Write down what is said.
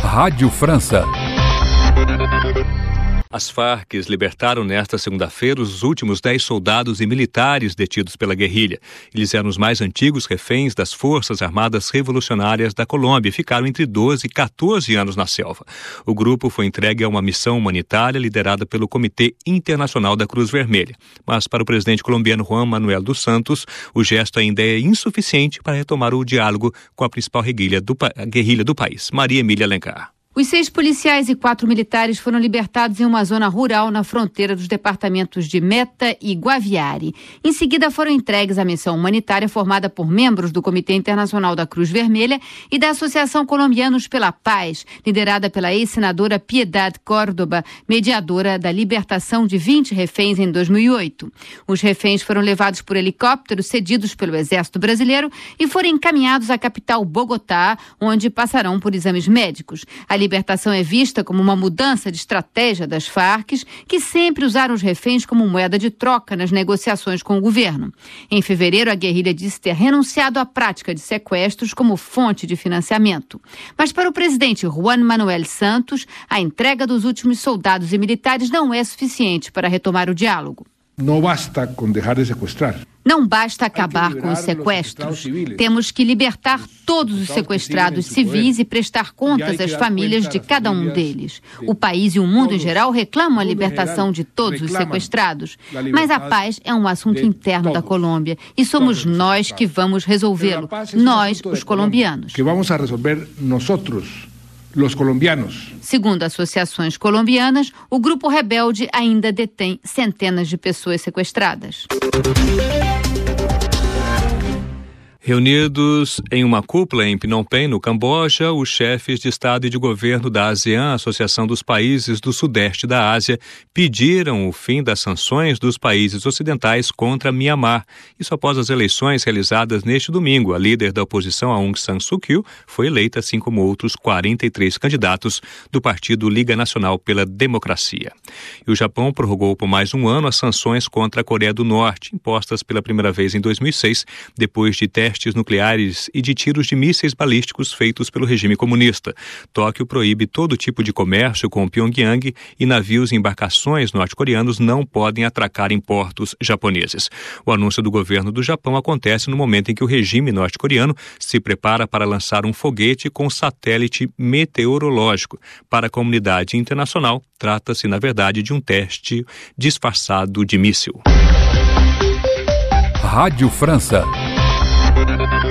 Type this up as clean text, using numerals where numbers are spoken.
Rádio França. As Farc libertaram nesta segunda-feira os últimos 10 soldados e militares detidos pela guerrilha. Eles eram os mais antigos reféns das Forças Armadas Revolucionárias da Colômbia e ficaram entre 12 e 14 anos na selva. O grupo foi entregue a uma missão humanitária liderada pelo Comitê Internacional da Cruz Vermelha. Mas para o presidente colombiano Juan Manuel dos Santos, o gesto ainda é insuficiente para retomar o diálogo com a principal guerrilha do país. Maria Emília Alencar. Os 6 policiais e 4 militares foram libertados em uma zona rural na fronteira dos departamentos de Meta e Guaviare. Em seguida, foram entregues à missão humanitária formada por membros do Comitê Internacional da Cruz Vermelha e da Associação Colombianos pela Paz, liderada pela ex-senadora Piedad Córdoba, mediadora da libertação de 20 reféns em 2008. Os reféns foram levados por helicópteros cedidos pelo Exército Brasileiro e foram encaminhados à capital Bogotá, onde passarão por exames médicos. A libertação é vista como uma mudança de estratégia das Farc, que sempre usaram os reféns como moeda de troca nas negociações com o governo. Em fevereiro, a guerrilha disse ter renunciado à prática de sequestros como fonte de financiamento. Mas para o presidente Juan Manuel Santos, a entrega dos últimos soldados e militares não é suficiente para retomar o diálogo. Não basta com deixar de sequestrar. Não basta acabar com os sequestros. Temos que libertar todos os sequestrados civis e prestar contas às famílias de cada um deles. O país e o mundo em geral reclamam a libertação de todos os sequestrados. Mas a paz é um assunto interno da Colômbia e somos nós que vamos resolvê-lo. Nós, os colombianos. Que vamos a resolver nosotros, os colombianos. Segundo associações colombianas, o grupo rebelde ainda detém centenas de pessoas sequestradas. Reunidos em uma cúpula em Phnom Penh, no Camboja, os chefes de Estado e de governo da ASEAN, Associação dos Países do Sudeste da Ásia, pediram o fim das sanções dos países ocidentais contra Mianmar. Isso após as eleições realizadas neste domingo. A líder da oposição, Aung San Suu Kyi, foi eleita, assim como outros 43 candidatos do partido Liga Nacional pela Democracia. E o Japão prorrogou por mais um ano as sanções contra a Coreia do Norte, impostas pela primeira vez em 2006, depois de testes nucleares e de tiros de mísseis balísticos feitos pelo regime comunista. Tóquio proíbe todo tipo de comércio com Pyongyang e navios e embarcações norte-coreanos não podem atracar em portos japoneses. O anúncio do governo do Japão acontece no momento em que o regime norte-coreano se prepara para lançar um foguete com satélite meteorológico. Para a comunidade internacional, trata-se, na verdade, de um teste disfarçado de míssil. Rádio França.